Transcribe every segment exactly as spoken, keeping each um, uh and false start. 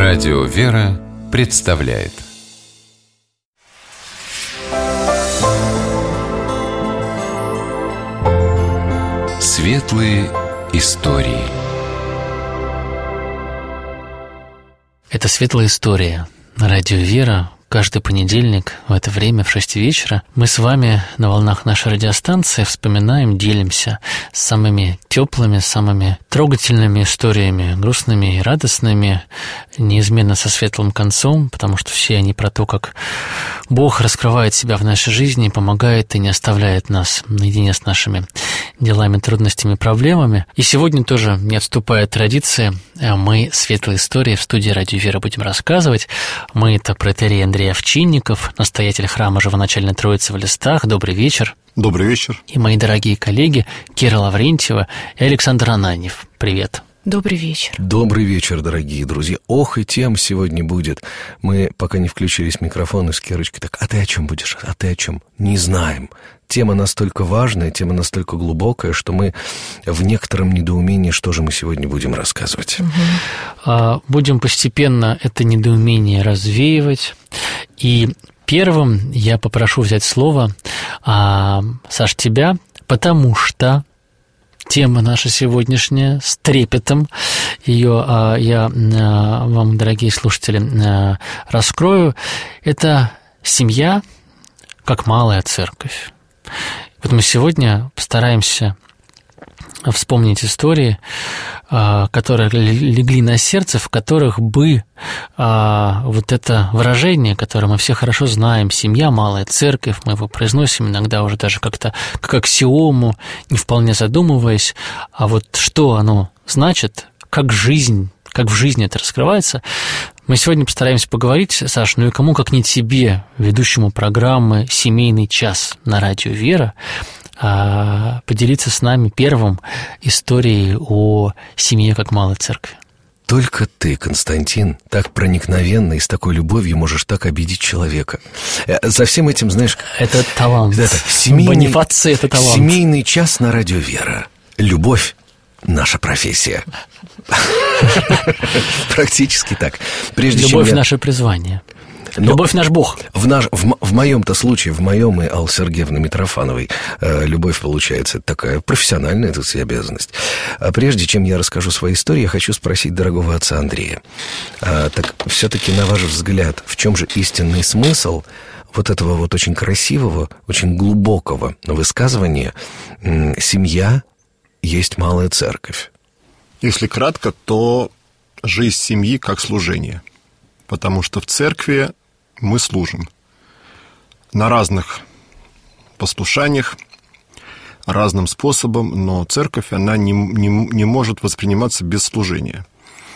Радио «Вера» представляет Светлые истории. Это «Светлая история» на Радио «Вера». Каждый понедельник в это время, в шесть вечера, мы с вами на волнах нашей радиостанции вспоминаем, делимся с самыми теплыми, самыми трогательными историями, грустными и радостными, неизменно со светлым концом, потому что все они про то, как Бог раскрывает себя в нашей жизни, помогает и не оставляет нас наедине с нашими делами, трудностями, проблемами. И сегодня тоже, не отступая от традиции, мы «Светлые истории» в студии Радио «Вера» будем рассказывать. Мы — это протоиерей Андрей Овчинников, настоятель храма Живоначальной Троицы в Листах. Добрый вечер. Добрый вечер. И мои дорогие коллеги Кира Лаврентьева и Александр Ананьев. Привет. Добрый вечер. Добрый вечер, дорогие друзья. Ох, и тем сегодня будет. Мы пока не включились микрофоны с Кирочкой. Так, а ты о чем будешь? А ты о чем? Не знаем. Тема настолько важная, тема настолько глубокая, что мы в некотором недоумении, что же мы сегодня будем рассказывать. Угу. Будем постепенно это недоумение развеивать. И первым я попрошу взять слово, Саш, тебя, потому что тема наша сегодняшняя с трепетом. Ее я вам, дорогие слушатели, раскрою. Это семья как малая церковь. Вот мы сегодня постараемся вспомнить истории, которые легли на сердце, в которых бы вот это выражение, которое мы все хорошо знаем, семья, малая церковь, мы его произносим иногда уже даже как-то как аксиому, не вполне задумываясь, а вот что оно значит, как жизнь, как в жизни это раскрывается. Мы сегодня постараемся поговорить, Саш, ну и кому, как не тебе, ведущему программы «Семейный час» на Радио «Вера», поделиться с нами первым историей о семье как малой церкви. Только ты, Константин, так проникновенно и с такой любовью можешь так обидеть человека. За всем этим, знаешь... Это талант. Это семейный, Бонифаций — это талант. Семейный час на Радио «Вера». Любовь — наша профессия. Практически так. Любовь — наше призвание. Но любовь — наш Бог. В, наш, в, в моем-то случае, в моем и Аллы Сергеевны Митрофановой, э, любовь, получается, такая профессиональная, так сказать, обязанность. А прежде чем я расскажу свою историю, я хочу спросить дорогого отца Андрея. А, так все-таки, на ваш взгляд, в чем же истинный смысл вот этого вот очень красивого, очень глубокого высказывания «семья есть малая церковь»? Если кратко, то жизнь семьи как служение. Потому что в церкви мы служим на разных послушаниях, разным способом, но церковь, она не, не, не может восприниматься без служения.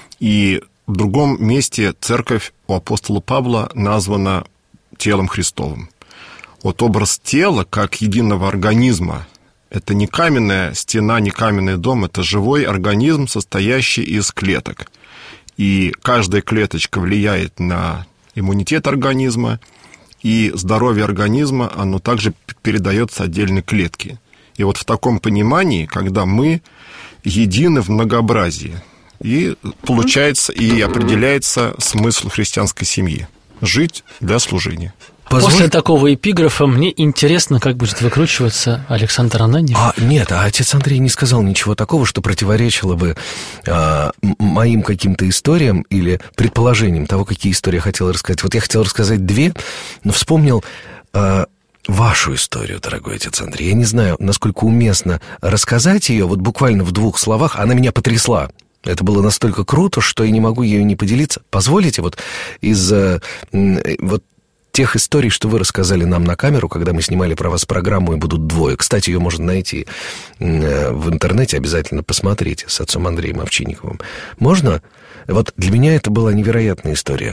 И в другом месте церковь у апостола Павла названа телом Христовым. Вот образ тела как единого организма – это не каменная стена, не каменный дом, это живой организм, состоящий из клеток. И каждая клеточка влияет на иммунитет организма, и здоровье организма, оно также передается отдельной клетке. И вот в таком понимании, когда мы едины в многообразии, и получается, и определяется смысл христианской семьи – жить для служения. Позволь... После такого эпиграфа мне интересно, как будет выкручиваться Александр Ананьев. А, нет, а отец Андрей не сказал ничего такого, что противоречило бы а, моим каким-то историям или предположениям того, какие истории я хотел рассказать. Вот я хотел рассказать две, но вспомнил а, вашу историю, дорогой отец Андрей. Я не знаю, насколько уместно рассказать ее, вот буквально в двух словах. Она меня потрясла. Это было настолько круто, что я не могу ею не поделиться. Позволите, вот из вот тех историй, что вы рассказали нам на камеру, когда мы снимали про вас программу «И будут двое». Кстати, ее можно найти в интернете, обязательно посмотрите, с отцом Андреем Овчинниковым. Можно? Вот для меня это была невероятная история.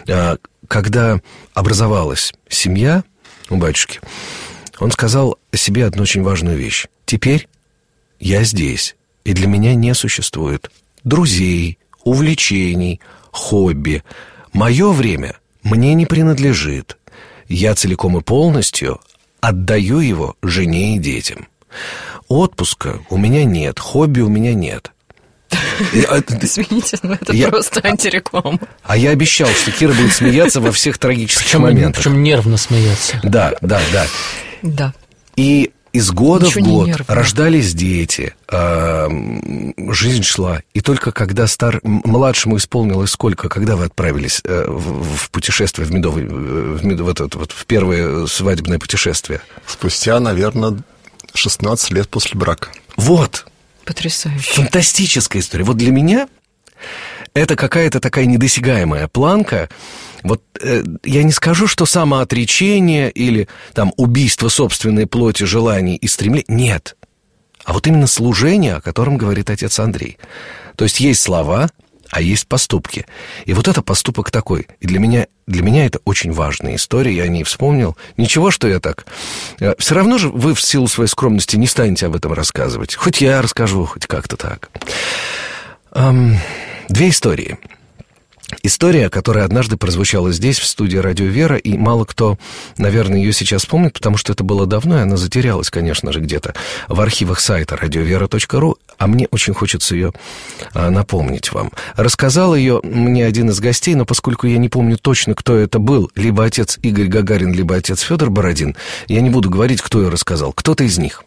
Когда образовалась семья у батюшки, он сказал себе одну очень важную вещь. «Теперь я здесь, и для меня не существует друзей, увлечений, хобби. Мое время мне не принадлежит. Я целиком и полностью отдаю его жене и детям. Отпуска у меня нет, хобби у меня нет. Извините, но это я... просто антиреклама. А я обещал, что Кира будет смеяться во всех трагических причем, моментах. Причем нервно смеяться. Да, да, да. Да. И из года Ничего в год нервно. рождались дети, жизнь шла. И только когда стар... младшему исполнилось сколько, когда вы отправились в, в путешествие в Медовый, в, Мед... вот это, вот, в первое свадебное путешествие? Спустя, наверное, шестнадцать лет после брака. Вот. Потрясающе. Фантастическая история. Вот для меня это какая-то такая недосягаемая планка. Вот э, я не скажу, что самоотречение или там убийство собственной плоти, желаний и стремлений. Нет. А вот именно служение, о котором говорит отец Андрей. То есть есть слова, а есть поступки. И вот это поступок такой. И для меня, для меня это очень важная история. Я о ней вспомнил. Ничего, что я так... Все равно же вы в силу своей скромности не станете об этом рассказывать. Хоть я расскажу, хоть как-то так. Эм, две истории. История, которая однажды прозвучала здесь, в студии «Радио Вера», и мало кто, наверное, ее сейчас помнит, потому что это было давно, и она затерялась, конечно же, где-то в архивах сайта радиовера точка ру, а мне очень хочется ее а, напомнить вам. Рассказал ее мне один из гостей, но поскольку я не помню точно, кто это был, либо отец Игорь Гагарин, либо отец Федор Бородин, я не буду говорить, кто ее рассказал, кто-то из них.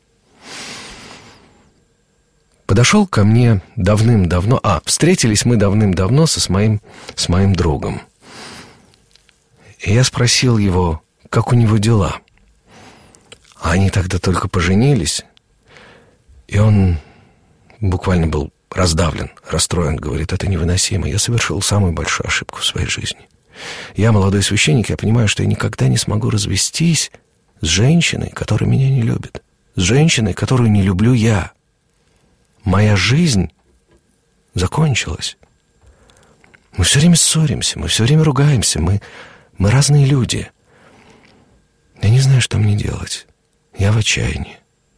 Подошел ко мне давным-давно... А, встретились мы давным-давно со, с, моим, с моим другом. И я спросил его, как у него дела. А они тогда только поженились. И он буквально был раздавлен, расстроен. Говорит, это невыносимо. Я совершил самую большую ошибку в своей жизни. Я молодой священник, я понимаю, что я никогда не смогу развестись с женщиной, которая меня не любит. С женщиной, которую не люблю я. Моя жизнь закончилась. Мы все время ссоримся, мы все время ругаемся, мы, мы разные люди. Я не знаю, что мне делать. Я в отчаянии.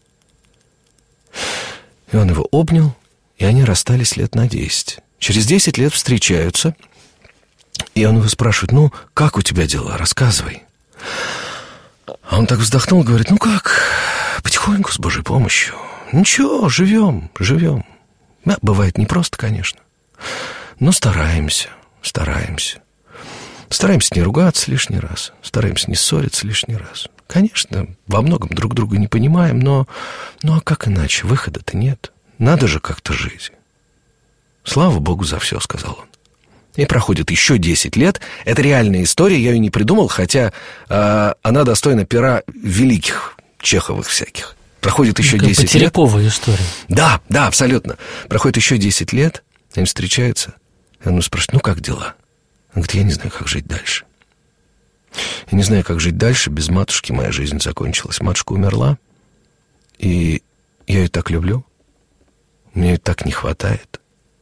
И он его обнял, и они расстались лет на десять. Через десять лет встречаются, и он его спрашивает, ну, как у тебя дела, рассказывай. А он так вздохнул, говорит, ну как, потихоньку, с Божьей помощью. Ничего, живем, живем. Да, бывает непросто, конечно. Но стараемся, стараемся. Стараемся не ругаться лишний раз. Стараемся не ссориться лишний раз. Конечно, во многом друг друга не понимаем, но... Ну, а как иначе? Выхода-то нет. Надо же как-то жить. Слава Богу за все, сказал он. И проходит еще десять лет. Это реальная история, я ее не придумал, хотя э, она достойна пера великих Чеховых всяких. Проходит еще десять лет. Потеряковая история. Да, да, абсолютно. Проходит еще десять лет, они встречаются. И он спрашивает, ну как дела? Он говорит, я не знаю, как жить дальше. Я не знаю, как жить дальше. Без матушки моя жизнь закончилась. Матушка умерла, и я ее так люблю. Мне ее так не хватает.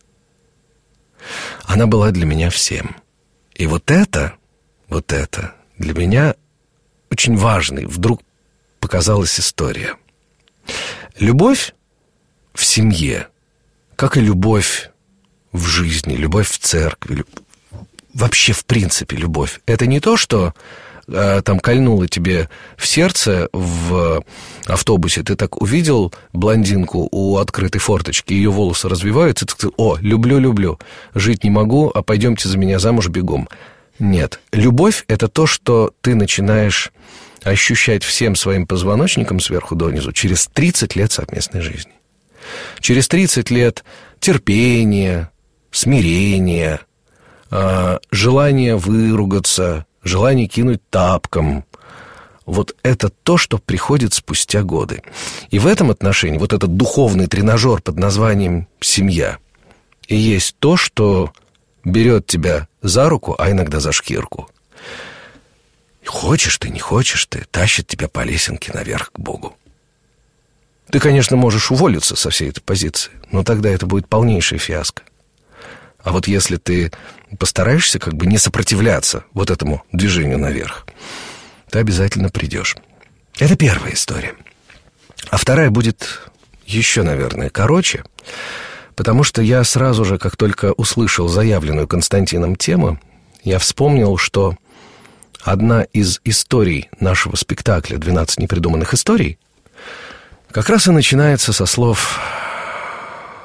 Она была для меня всем. И вот это, вот это для меня очень важной вдруг показалась история. Любовь в семье, как и любовь в жизни, любовь в церкви, люб... вообще в принципе любовь. Это не то, что э, там кольнуло тебе в сердце в автобусе, ты так увидел блондинку у открытой форточки, ее волосы развиваются, ты сказал, о, люблю, люблю, жить не могу, а пойдемте за меня замуж бегом. Нет, любовь — это то, что ты начинаешь ощущать всем своим позвоночником сверху донизу через тридцать лет совместной жизни. Через тридцать лет терпения, смирения, э, желание выругаться, желание кинуть тапком. Вот это то, что приходит спустя годы. И в этом отношении вот этот духовный тренажер под названием «семья» и есть то, что берет тебя за руку, а иногда за шкирку. Хочешь ты, не хочешь ты, тащит тебя по лесенке наверх к Богу. Ты, конечно, можешь уволиться со всей этой позиции, но тогда это будет полнейшая фиаско. А вот если ты постараешься как бы не сопротивляться вот этому движению наверх, ты обязательно придешь. Это первая история. А вторая будет еще, наверное, короче, потому что я сразу же, как только услышал заявленную Константином тему, я вспомнил, что одна из историй нашего спектакля «двенадцать непридуманных историй» как раз и начинается со слов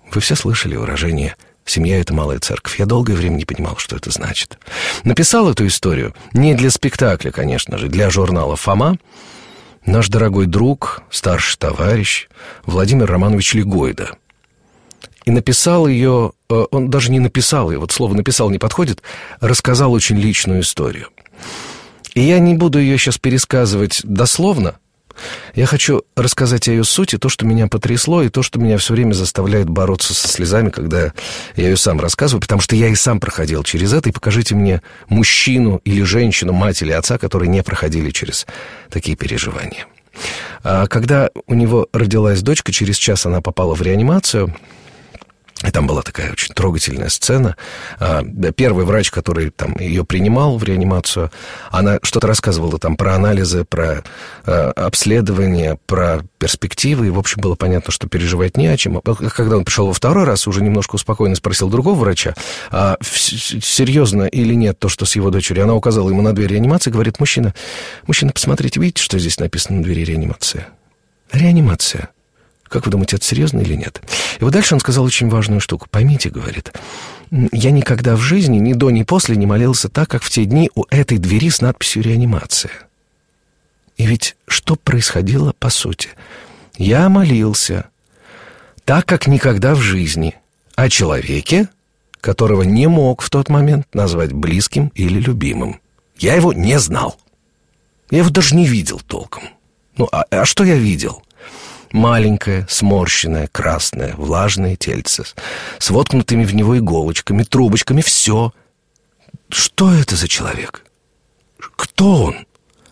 Вы все слышали выражение «семья – это малая церковь». Я долгое время не понимал, что это значит. Написал эту историю не для спектакля, конечно же, для журнала «Фома» наш дорогой друг, старший товарищ Владимир Романович Легойда. И написал ее, он даже не написал ее, вот слово «написал» не подходит, рассказал очень личную историю. И я не буду ее сейчас пересказывать дословно. Я хочу рассказать о ее сути, то, что меня потрясло, и то, что меня все время заставляет бороться со слезами, когда я ее сам рассказываю, потому что я и сам проходил через это, и покажите мне мужчину или женщину, мать или отца, которые не проходили через такие переживания. А когда у него родилась дочка, через час она попала в реанимацию. И там была такая очень трогательная сцена. Первый врач, который там ее принимал в реанимацию, она что-то рассказывала там про анализы, про обследование, про перспективы. И, в общем, было понятно, что переживать не о чем. Когда он пришел во второй раз, уже немножко успокоенно спросил другого врача, а серьезно или нет то, что с его дочерью. Она указала ему на дверь реанимации, говорит: мужчина, мужчина, посмотрите, видите, что здесь написано на двери реанимации? Реанимация. Как вы думаете, это серьезно или нет? И вот дальше он сказал очень важную штуку. Поймите, говорит, я никогда в жизни ни до, ни после не молился так, как в те дни у этой двери с надписью «Реанимация». И ведь что происходило по сути? Я молился так, как никогда в жизни о человеке, которого не мог в тот момент назвать близким или любимым. Я его не знал. Я его даже не видел толком. Ну, а, а что я видел? Маленькое, сморщенное, красное, влажное тельце с воткнутыми в него иголочками, трубочками, все. Что это за человек? Кто он?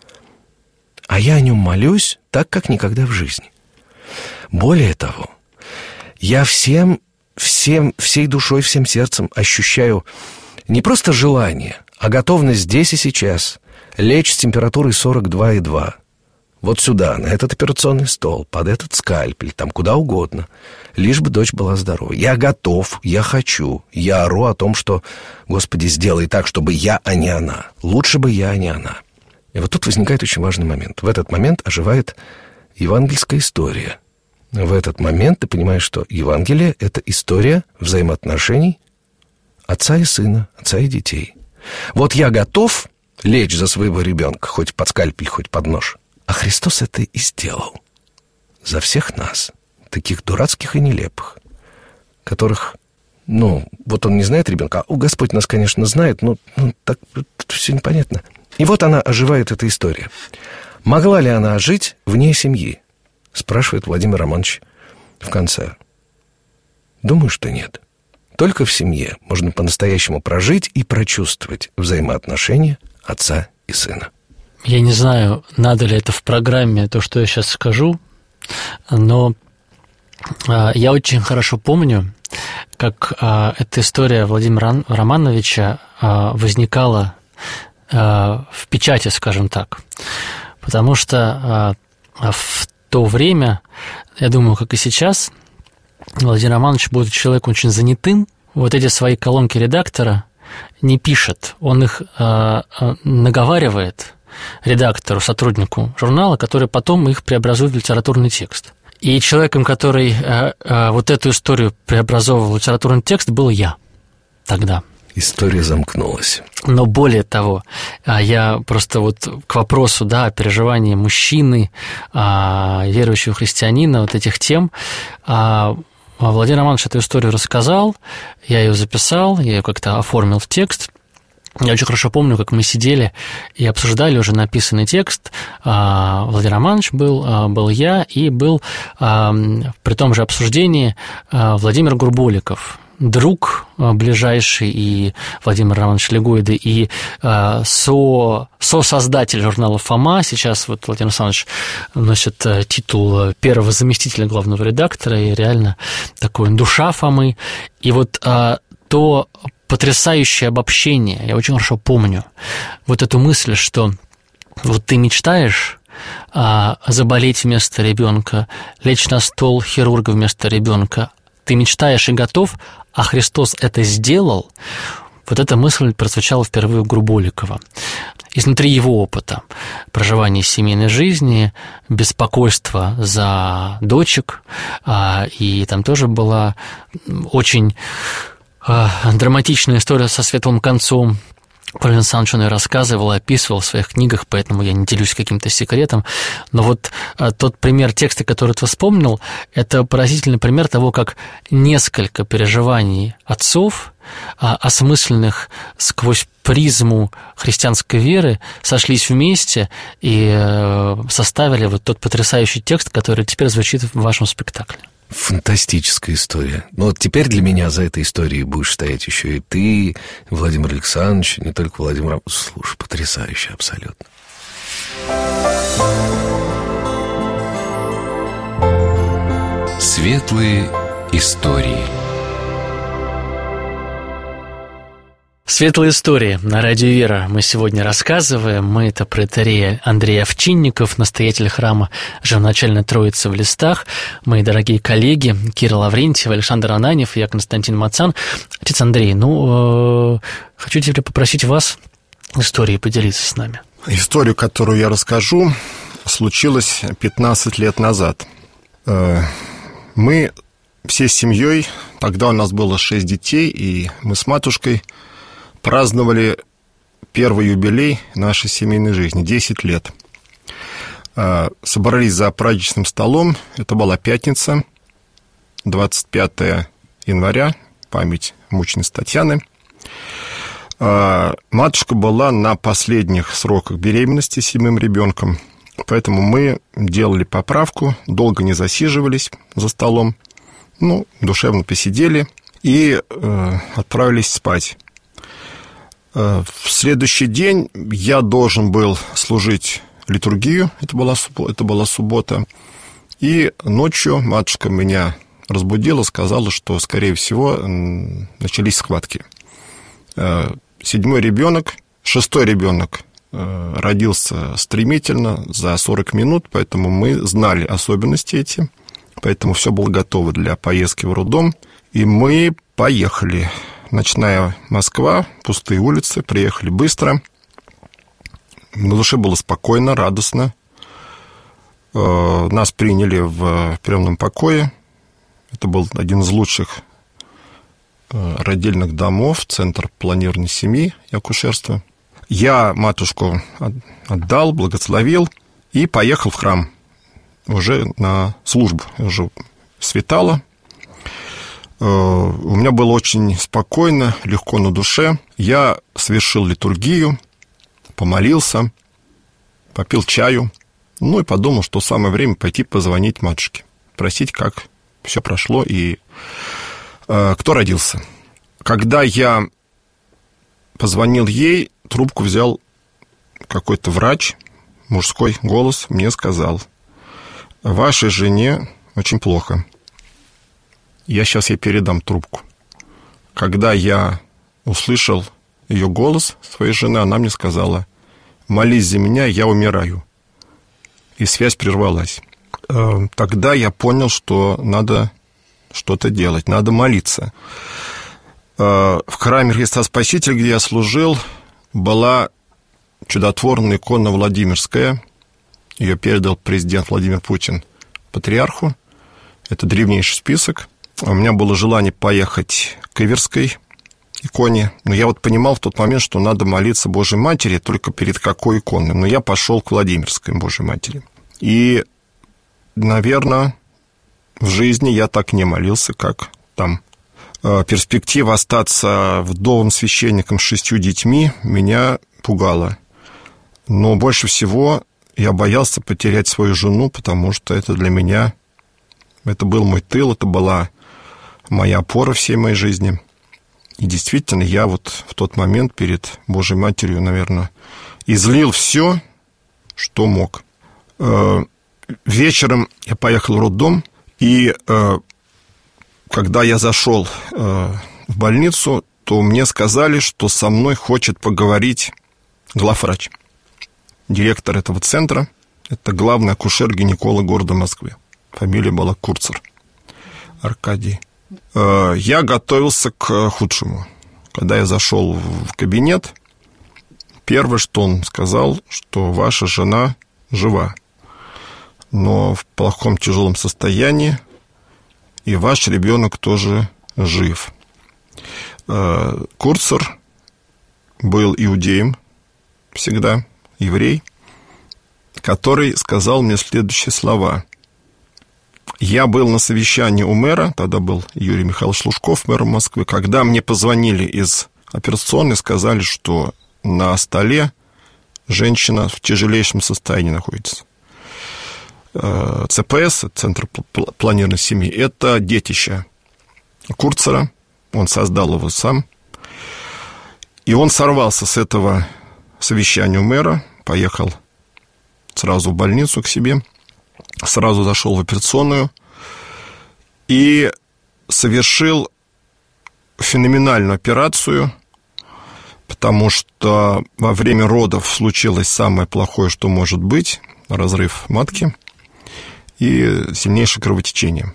А я о нем молюсь так, как никогда в жизни. Более того, я всем, всем, всей душой, всем сердцем ощущаю не просто желание, а готовность здесь и сейчас лечь с температурой сорок два и два. Вот сюда, на этот операционный стол, под этот скальпель, там куда угодно, лишь бы дочь была здорова. Я готов, я хочу, я ору о том, что, Господи, сделай так, чтобы я, а не она. Лучше бы я, а не она. И вот тут возникает очень важный момент. В этот момент оживает евангельская история. В этот момент ты понимаешь, что Евангелие — это история взаимоотношений отца и сына, отца и детей. Вот я готов лечь за своего ребенка, хоть под скальпель, хоть под нож. А Христос это и сделал. За всех нас, таких дурацких и нелепых, которых, ну, вот он не знает ребенка, а Господь нас, конечно, знает, но ну, так все непонятно. И вот она оживает, эта история. Могла ли она жить вне семьи? Спрашивает Владимир Романович в конце. Думаю, что нет. Только в семье можно по-настоящему прожить и прочувствовать взаимоотношения отца и сына. Я не знаю, надо ли это в программе, то, что я сейчас скажу, но я очень хорошо помню, как эта история Владимира Романовича возникала в печати, скажем так. Потому что в то время, я думаю, как и сейчас, Владимир Романович, будучи человеком очень занятым, вот эти свои колонки редактора не пишет, он их наговаривает редактору, сотруднику журнала, который потом их преобразует в литературный текст. И человеком, который э, э, вот эту историю преобразовывал в литературный текст, был я тогда. История замкнулась. Но более того, я просто вот к вопросу, да, о переживании мужчины, верующего христианина, вот этих тем, Владимир Романович эту историю рассказал, я ее записал, я ее как-то оформил в текст. Я очень хорошо помню, как мы сидели и обсуждали уже написанный текст. Владимир Романович был, был я, и был при том же обсуждении Владимир Гурболиков, друг ближайший, и Владимир Романович Легойда, и со, сосоздатель журнала «Фома». Сейчас вот Владимир Александрович носит титул первого заместителя главного редактора, и реально такой душа Фомы. И вот то потрясающее обобщение, я очень хорошо помню, вот эту мысль, что вот ты мечтаешь а, заболеть вместо ребенка, лечь на стол хирурга вместо ребенка, ты мечтаешь и готов, а Христос это сделал. Вот эта мысль прозвучала впервые у Гурболикова. изнутри его опыта проживания семейной жизни, беспокойства за дочек, и там тоже была очень драматичная история со светлым концом. Павел Александрович он ее рассказывал, описывал в своих книгах, поэтому я не делюсь каким-то секретом. Но вот тот пример текста, который ты вспомнил, это поразительный пример того, как несколько переживаний отцов, осмысленных сквозь призму христианской веры, сошлись вместе и составили вот тот потрясающий текст, который теперь звучит в вашем спектакле. Фантастическая история. Но вот теперь для меня за этой историей будешь стоять еще и ты, Владимир Александрович, не только Владимир... Слушай, потрясающе абсолютно. Светлые истории. Светлая история на радио «Вера» мы сегодня рассказываем. Мы это протоиерей Андрей Овчинников, настоятель храма Живоначальной Троицы в Листах. Мои дорогие коллеги Кира Лаврентьева, Александр Ананьев и я, Константин Мацан. Отец Андрей, ну, э, хочу теперь попросить вас историей поделиться с нами. Историю, которую я расскажу, случилась пятнадцать лет назад. Мы всей семьей, тогда у нас было шесть детей, и мы с матушкой праздновали первый юбилей нашей семейной жизни, десять лет. Собрались за праздничным столом, это была пятница, двадцать пятое января, память мученицы Татьяны. Матушка была на последних сроках беременности с седьмым ребенком, поэтому мы делали поправку, долго не засиживались за столом, ну, душевно посидели и э, отправились спать. Э, в следующий день я должен был служить литургию, это была, это была суббота, и ночью матушка меня разбудила, сказала, что, скорее всего, начались схватки. Э, седьмой ребенок, шестой ребенок э, родился стремительно, за сорок минут, поэтому мы знали особенности эти. Поэтому все было готово для поездки в роддом. И мы поехали. Ночная Москва, пустые улицы, приехали быстро. На душе было спокойно, радостно. Нас приняли в приемном покое. Это был один из лучших родильных домов, центр планирования семьи и акушерства. Я матушку отдал, благословил и поехал в храм. Уже на службу, уже светало. У меня было очень спокойно, легко на душе. Я совершил литургию, помолился, попил чаю, ну и подумал, что самое время пойти позвонить матушке, спросить, как все прошло и э, кто родился. Когда я позвонил ей, трубку взял какой-то врач, мужской голос мне сказал: вашей жене очень плохо. Я сейчас ей передам трубку. Когда я услышал ее голос своей жены, она мне сказала: молись за меня, я умираю. И связь прервалась. Тогда я понял, что надо что-то делать, надо молиться. В храме Христа Спасителя, где я служил, была чудотворная икона Владимирская. Ее передал президент Владимир Путин патриарху. Это древнейший список. У меня было желание поехать к Иверской иконе, но я вот понимал в тот момент, что надо молиться Божьей Матери, только перед какой иконой. Но я пошел к Владимирской Божьей Матери. И, наверное, в жизни я так не молился, как там. Перспектива остаться вдовым священником с шестью детьми меня пугала. Но больше всего я боялся потерять свою жену, потому что это для меня, это был мой тыл, это была моя опора всей моей жизни. И действительно, я вот в тот момент перед Божьей Матерью, наверное, излил все, что мог. Вечером я поехал в роддом, и когда я зашел в больницу, то мне сказали, что со мной хочет поговорить главврач, директор этого центра. Это главный акушер-гинеколог города Москвы. Фамилия была Курцер Аркадий. Я готовился к худшему. Когда я зашел в кабинет, первое, что он сказал, что ваша жена жива, но в плохом тяжелом состоянии, и ваш ребенок тоже жив. Курцер был иудеем всегда, еврей, который сказал мне следующие слова. Я был на совещании у мэра, тогда был Юрий Михайлович Лужков, мэром Москвы, когда мне позвонили из операционной, сказали, что на столе женщина в тяжелейшем состоянии находится. ЦПС, Центр планированной семьи, это детище Курцера, он создал его сам. И он сорвался с этого совещания у мэра, поехал сразу в больницу к себе, сразу зашел в операционную и совершил феноменальную операцию, потому что во время родов случилось самое плохое, что может быть, разрыв матки и сильнейшее кровотечение.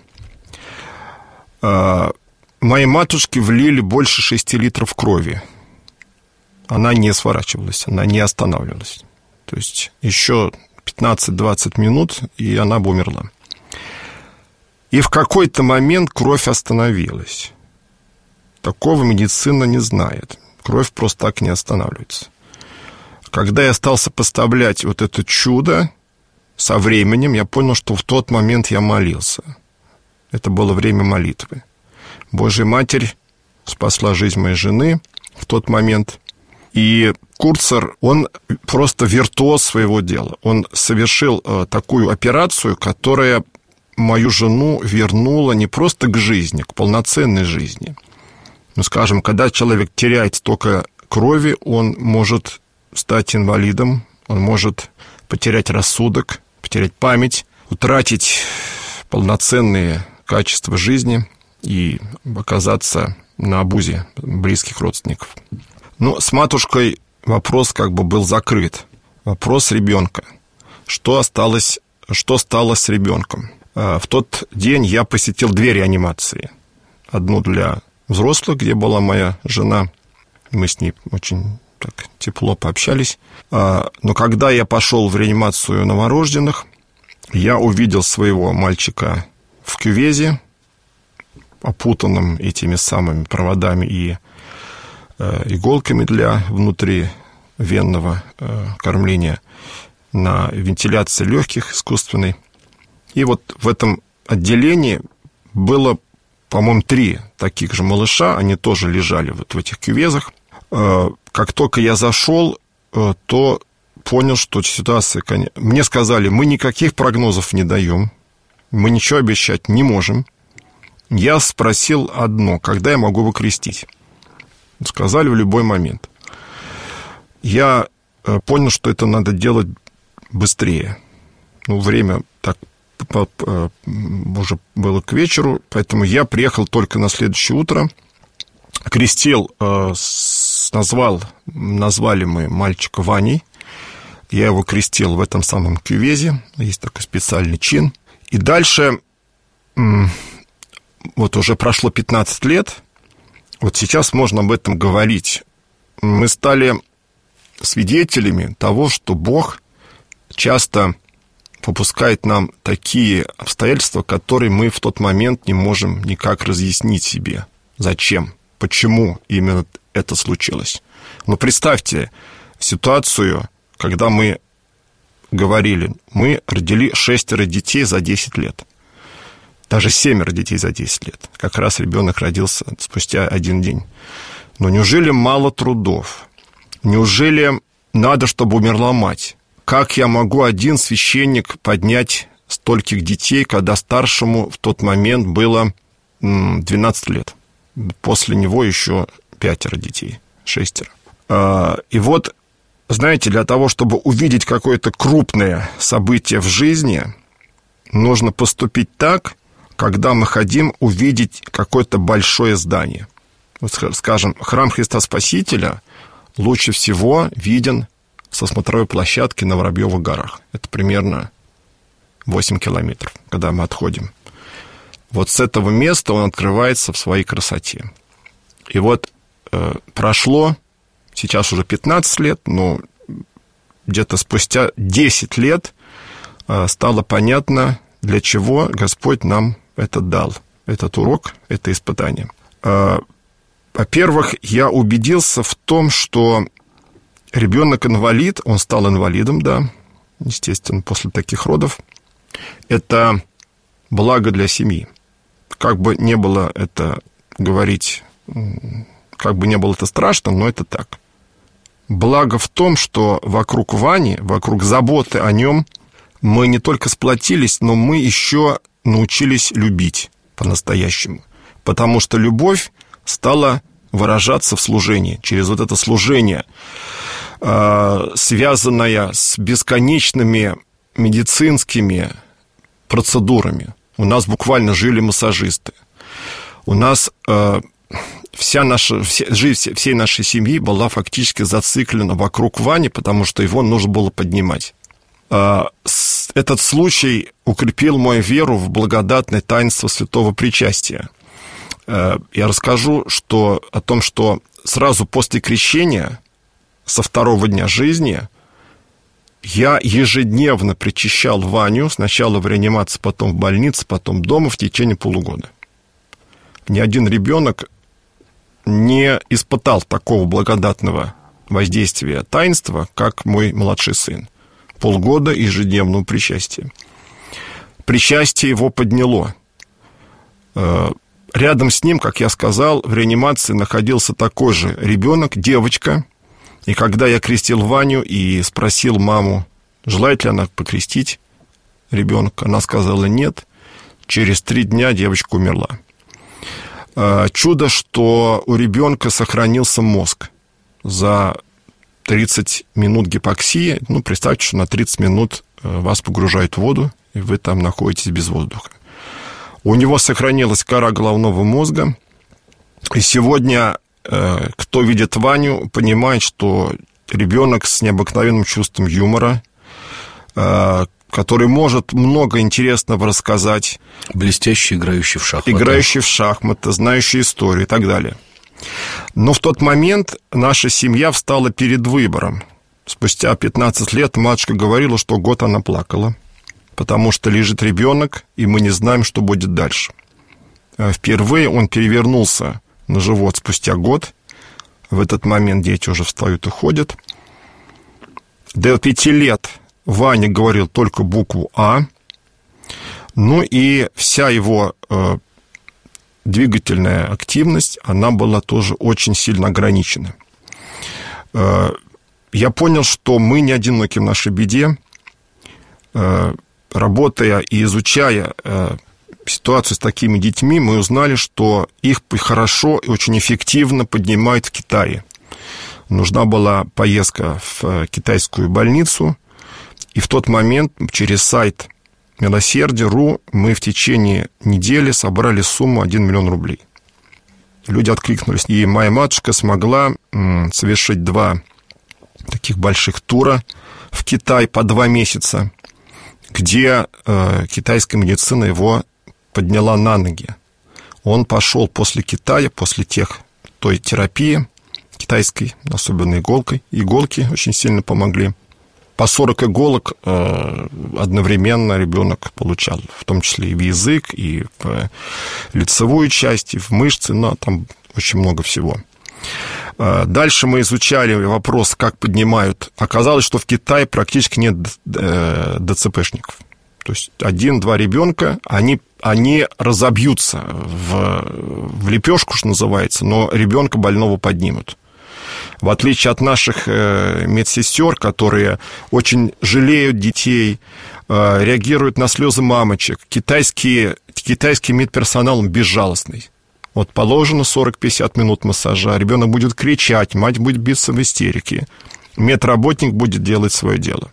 Моей матушке влили больше шести литров крови. Она не сворачивалась, она не останавливалась. То есть еще пятнадцать-двадцать минут, и она бы умерла. И в какой-то момент кровь остановилась. Такого медицина не знает. Кровь просто так не останавливается. Когда я стал сопоставлять вот это чудо со временем, я понял, что в тот момент я молился. Это было время молитвы. Божья Матерь спасла жизнь моей жены в тот момент. И Курцер, он просто виртуоз своего дела. Он совершил э, такую операцию, которая мою жену вернула не просто к жизни, к полноценной жизни. Ну, скажем, когда человек теряет столько крови, он может стать инвалидом, он может потерять рассудок, потерять память, утратить полноценные качества жизни и оказаться на обузе близких родственников. Ну, с матушкой вопрос как бы был закрыт. Вопрос ребенка. Что осталось, что стало с ребенком? В тот день я посетил две реанимации. Одну для взрослых, где была моя жена. Мы с ней очень так тепло пообщались. Но когда я пошел в реанимацию новорожденных, я увидел своего мальчика в кювезе, опутанным этими самыми проводами и иголками для внутривенного кормления, на вентиляции легких искусственной. И вот в этом отделении было, по-моему, три таких же малыша, они тоже лежали вот в этих кювезах. Как только я зашел, то понял, что ситуация... Мне сказали, мы никаких прогнозов не даем, мы ничего обещать не можем. Я спросил одно, когда я могу его крестить? Сказали, в любой момент. Я понял, что это надо делать быстрее. Ну, время так уже было к вечеру, поэтому я приехал только на следующее утро. Крестил, назвал, назвали мы мальчика Ваней. Я его крестил в этом самом кювезе. Есть такой специальный чин. И дальше, вот уже прошло пятнадцать лет, вот сейчас можно об этом говорить. Мы стали свидетелями того, что Бог часто попускает нам такие обстоятельства, которые мы в тот момент не можем никак разъяснить себе. Зачем? Почему именно это случилось? Но представьте ситуацию, когда мы говорили, мы родили шестеро детей за десять лет. Даже семеро детей за десять лет. Как раз ребенок родился спустя один день. Но неужели мало трудов? Неужели надо, чтобы умерла мать? Как я могу, один священник, поднять стольких детей, когда старшему в тот момент было двенадцать лет? После него еще пятеро детей, шестеро. И вот, знаете, для того, чтобы увидеть какое-то крупное событие в жизни, нужно поступить так, когда мы хотим увидеть какое-то большое здание. Вот, скажем, храм Христа Спасителя лучше всего виден со смотровой площадки на Воробьевых горах. Это примерно восемь километров, когда мы отходим. Вот с этого места он открывается в своей красоте. И вот э, прошло сейчас уже пятнадцать лет, но где-то спустя десять лет стало понятно, для чего Господь нам это дал, этот урок, это испытание. Во-первых, я убедился в том, что ребенок-инвалид, он стал инвалидом, да, естественно, после таких родов, это благо для семьи. Как бы не было это говорить, как бы не было это страшно, но это так. Благо в том, что вокруг Вани, вокруг заботы о нем, мы не только сплотились, но мы еще научились любить по-настоящему. Потому что любовь стала выражаться в служении. Через вот это служение, связанное с бесконечными медицинскими процедурами. У нас буквально жили массажисты. У нас вся наша, вся, жизнь всей нашей семьи была фактически зациклена вокруг Вани, потому что его нужно было поднимать. Этот случай укрепил мою веру в благодатное таинство святого причастия. Я расскажу что, о том, что сразу после крещения, со второго дня жизни, я ежедневно причащал Ваню, сначала в реанимации, потом в больнице, потом дома в течение полугода. Ни один ребенок не испытал такого благодатного воздействия таинства, как мой младший сын. Полгода ежедневного причастия. Причастие его подняло. Рядом с ним, как я сказал, в реанимации находился такой же ребенок, девочка. И когда я крестил Ваню и спросил маму, желает ли она покрестить ребенка, она сказала нет. Через три дня девочка умерла. Чудо, что у ребенка сохранился мозг. За тридцать минут гипоксии, ну, представьте, что на тридцать минут вас погружают в воду, и вы там находитесь без воздуха. У него сохранилась кора головного мозга, и сегодня, кто видит Ваню, понимает, что ребенок с необыкновенным чувством юмора, который может много интересного рассказать. Блестящий, играющий в шахматы. Играющий в шахматы, знающий историю и так далее. Но в тот момент наша семья встала перед выбором. Спустя пятнадцать лет матушка говорила, что год она плакала, потому что лежит ребенок, и мы не знаем, что будет дальше. Впервые он перевернулся на живот спустя год. В этот момент дети уже встают и ходят. До пяти лет Ваня говорил только букву «А». Ну и вся его э, двигательная активность, она была тоже очень сильно ограничена. Э, я понял, что мы не одиноки в нашей беде. Э, работая и изучая э, ситуацию с такими детьми, мы узнали, что их хорошо и очень эффективно поднимают в Китае. Нужна была поездка в китайскую больницу, и в тот момент через сайт Милосердие точка ру мы в течение недели собрали сумму один миллион рублей. Люди откликнулись, и моя матушка смогла совершить два таких больших тура в Китай по два месяца, где э, китайская медицина его подняла на ноги. Он пошел после Китая, после тех, той терапии китайской, особенно иголкой. Иголки очень сильно помогли. По сорок иголок э, одновременно ребенок получал, в том числе и в язык, и в лицевую часть, и в мышцы, но там очень много всего. Э, дальше мы изучали вопрос, как поднимают. Оказалось, что в Китае практически нет э, ДЦПшников. То есть один-два ребенка, они, они разобьются в, в лепешку, что называется, но ребенка больного поднимут. В отличие от наших медсестер, которые очень жалеют детей, реагируют на слезы мамочек, китайский, китайский медперсонал безжалостный. Вот положено сорок-пятьдесят минут массажа, ребенок будет кричать, мать будет биться в истерике, медработник будет делать свое дело.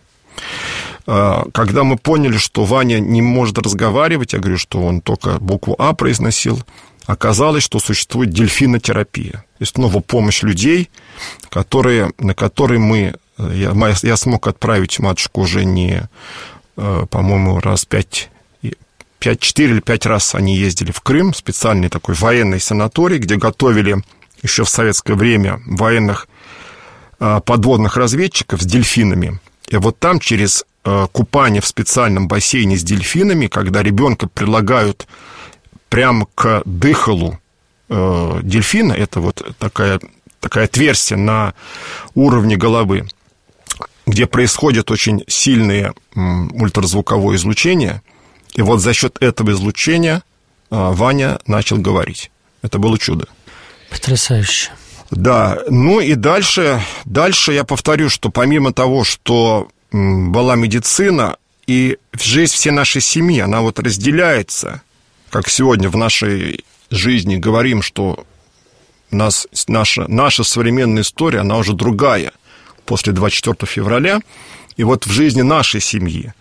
Когда мы поняли, что Ваня не может разговаривать, я говорю, что он только букву «А» произносил, оказалось, что существует дельфинотерапия. То есть, ну, помощь людей, которые, на которые мы... Я, я смог отправить матушку уже не, по-моему, раз пять... пять, четыре или пять раз они ездили в Крым, специальный такой военный санаторий, где готовили еще в советское время военных подводных разведчиков с дельфинами. И вот там через купание в специальном бассейне с дельфинами, когда ребенка прилагают прямо к дыхалу дельфина, это вот такая, такая отверстие на уровне головы, где происходит очень сильное ультразвуковое излучение. И вот за счет этого излучения Ваня начал говорить. Это было чудо. Потрясающе. Да, ну и дальше, дальше я повторю, что помимо того, что была медицина, и жизнь всей нашей семьи, она вот разделяется, как сегодня в нашей жизни говорим, что у нас, наша, наша современная история, она уже другая после двадцать четвёртого февраля, и вот в жизни нашей семьи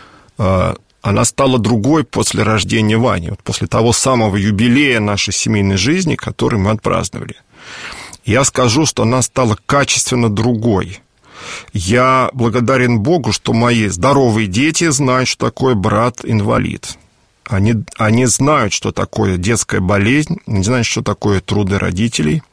она стала другой после рождения Вани, вот после того самого юбилея нашей семейной жизни, который мы отпраздновали. Я скажу, что она стала качественно другой. Я благодарен Богу, что мои здоровые дети знают, что такое брат-инвалид. Они, они знают, что такое детская болезнь, они знают, что такое труды родителей.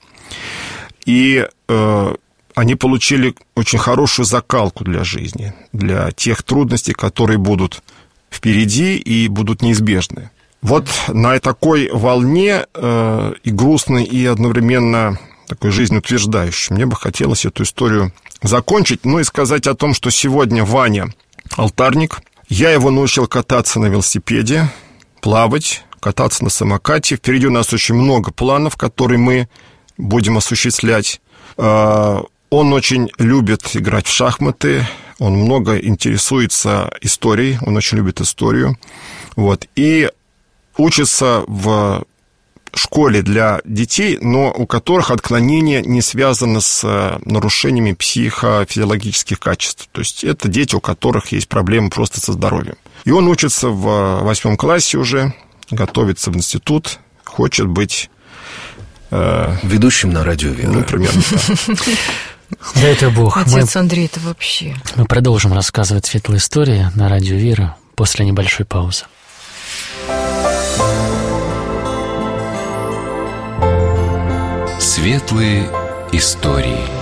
И э, они получили очень хорошую закалку для жизни, для тех трудностей, которые будут впереди и будут неизбежны. Вот на такой волне э, и грустной, и одновременно такой жизнеутверждающей мне бы хотелось эту историю закончить, ну и сказать о том, что сегодня Ваня алтарник. Я его научил кататься на велосипеде, плавать, кататься на самокате. Впереди у нас очень много планов, которые мы будем осуществлять. Он очень любит играть в шахматы, он много интересуется историей, он очень любит историю. Вот. И учится в школе для детей, но у которых отклонение не связано с нарушениями психофизиологических качеств. То есть это дети, у которых есть проблемы просто со здоровьем. И он учится в восьмом классе уже, готовится в институт, хочет быть... Э, ведущим на радио «Вера». Ну, примерно так. Да это Бог. Отец Андрей, это вообще... Мы продолжим рассказывать светлые истории на радио «Вера» после небольшой паузы. Светлые истории.